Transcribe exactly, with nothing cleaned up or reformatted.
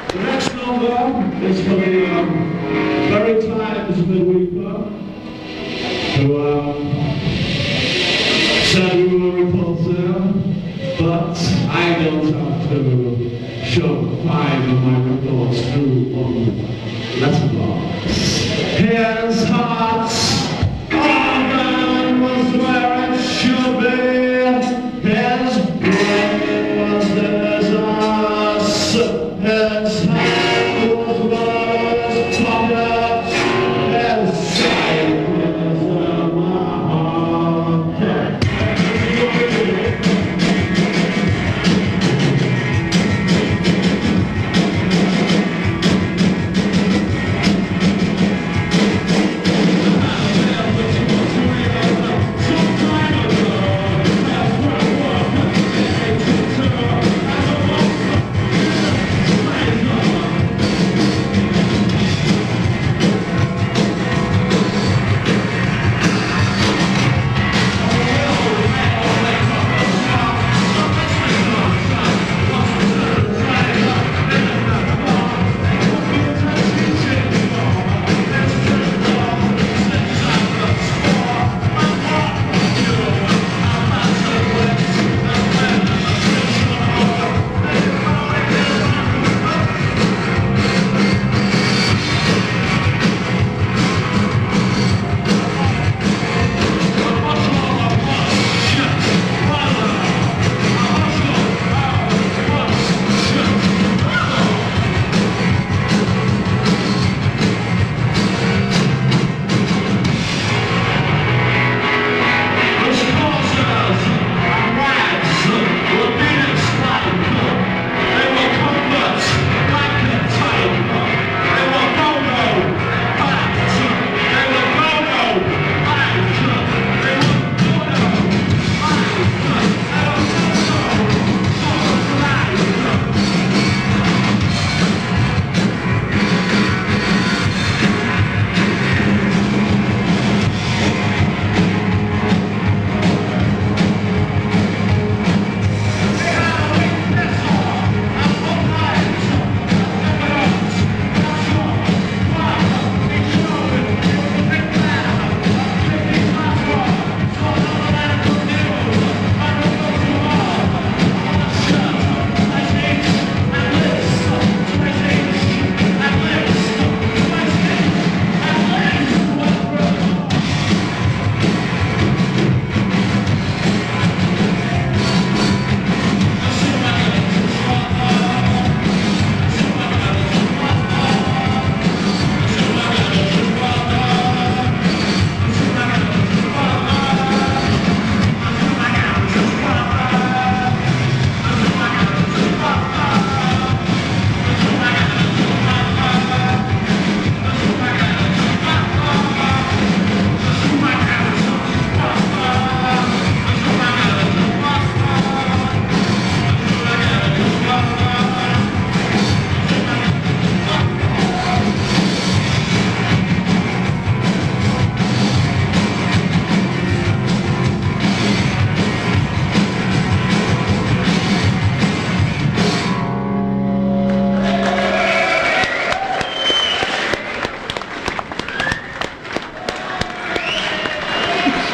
The next number is for the um, very Times midweeper, who um, said we were repulsive, but I don't have to show five of my reports through one letterbox. Here's hearts, organ was where it should be. Here's brain was there's us. Here's heart.